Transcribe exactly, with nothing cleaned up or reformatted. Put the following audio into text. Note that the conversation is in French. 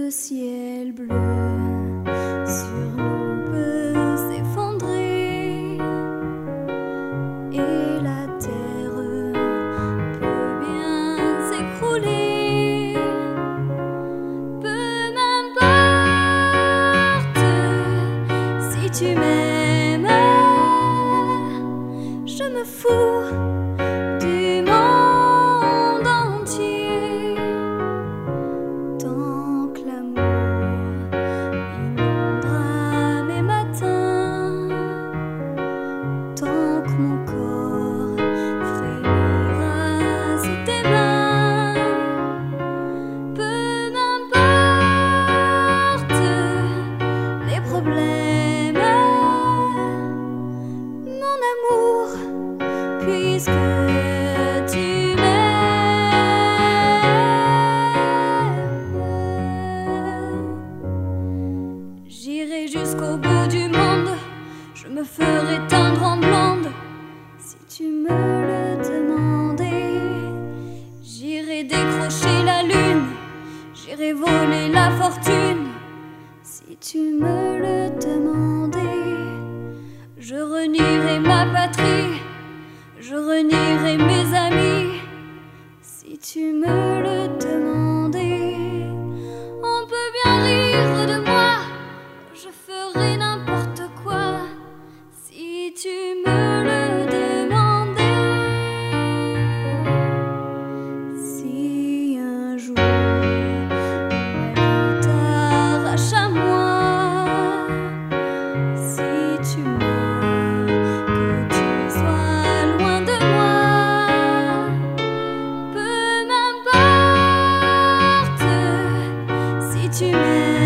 le ciel bleu sur nous peut s'effondrer et la terre peut bien s'écrouler. Peu m'importe si tu m'aimes, je me fous du monde entier. Tant que l'amour inondera mes matins, tant que mon corps frémira sous tes mains. Peu m'importe les problèmes, mon amour, puisque tu m'aimes. J'irai jusqu'au bout du monde, je me ferai teindre en blonde si tu me le demandais. J'irai décrocher la lune, j'irai voler la fortune si tu me le demandais. Je renierai ma patrie, je renierai mes amis si tu me le demandais. On peut bien rire de moi, je ferai n'importe quoi si tu me le demandais. Si un jour la vie t'arrache à moi, si tu meurs, que tu sois loin de moi, peu m'importe si tu m'aimes.